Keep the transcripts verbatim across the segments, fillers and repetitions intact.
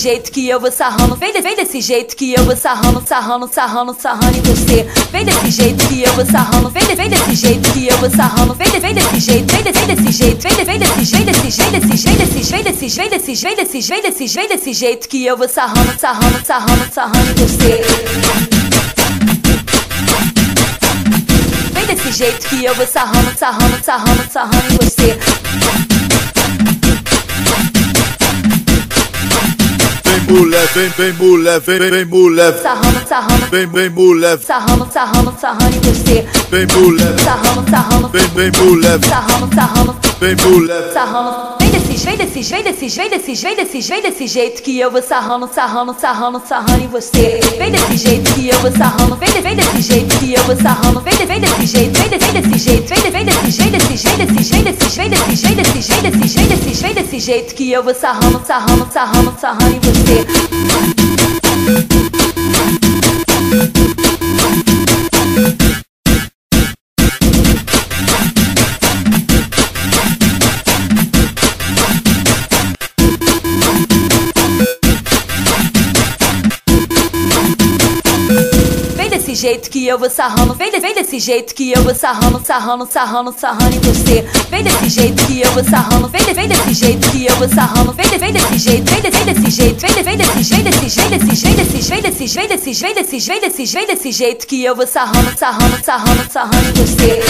jeito que eu vou sarrando. Vem, vem desse jeito que eu vou sarrando, sarrando, sarrando, sarrando em você. Vem desse jeito que eu vou sarrando. Vem, vem desse jeito que eu vou sarrando. Vem, vem desse jeito, vem, vem desse jeito. Vem, vem desse jeito, desse jeito, desse jeito, desse jeito, desse jeito, desse jeito, desse jeito, desse jeito, desse jeito que eu vou sarrando, sarrando, sarrando, sarrando em você. Vem desse jeito que eu vou sarrando, sarrando, sarrando, sarrando em você. Mulher, vem, vem, mulher, vem, vem, mulher, sarrando, sarrando, vem, vem, mulher, sarrando, sarrando, sarrando em você. Vem, mulher, sarrando, sarrando, vem, vem, mulher, sarrando, sarrando, vem, mulher, sarrando. Vem desse jeito, desse jeito, desse jeito, desse jeito, desse jeito, desse jeito que eu vou sarrando, sarrando, sarrando, sarrando em você. Vem desse jeito que eu vou sarrando, vem, vem desse jeito que eu vou sarrando, vem, vem desse jeito, vem, vem desse jeito, vem, vem desse jeito, desse jeito, desse jeito, desse jeito, desse jeito, desse jeito, desse jeito, desse jeito, desse jeito que eu vou sarrando, sarrando, sarrando, sarrando em você. Desse jeito que eu vou sarrando, vem, vem desse jeito que eu vou sarrando, sarrando, sarrando, sarrando em você. Vem desse jeito que eu vou sarrando, vem, vem desse jeito que eu vou sarrando, vem, vem desse jeito, vem, vem desse jeito, vem, vem desse jeito, desse jeito, desse jeito, desse jeito, desse jeito, desse jeito, desse jeito, desse jeito, desse jeito que eu vou sarrando, sarrando, sarrando, sarrando em você.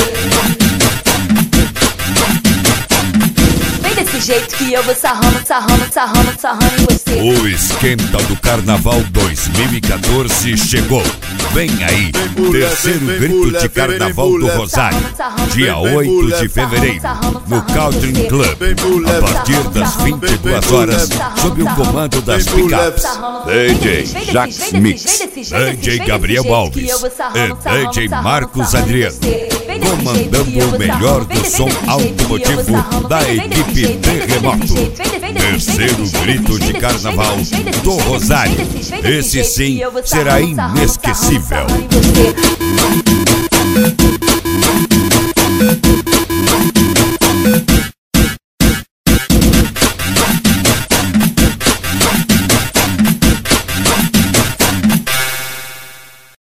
Desse jeito que eu vou sarrando, sarrando, sarrando, sarrando em você. O esquenta do Carnaval dois mil e quatorze chegou. Vem aí, terceiro grito de Carnaval do Rosário, dia oito de fevereiro, no Country Club, a partir das vinte e duas horas, sob o comando das picapes. D J Jax Mix, D J Gabriel Alves e D J Marcos Adriano, comandando o melhor do som automotivo da equipe Terremoto. Terceiro grito de Carnaval do Rosário. Esse sim será inesquecível.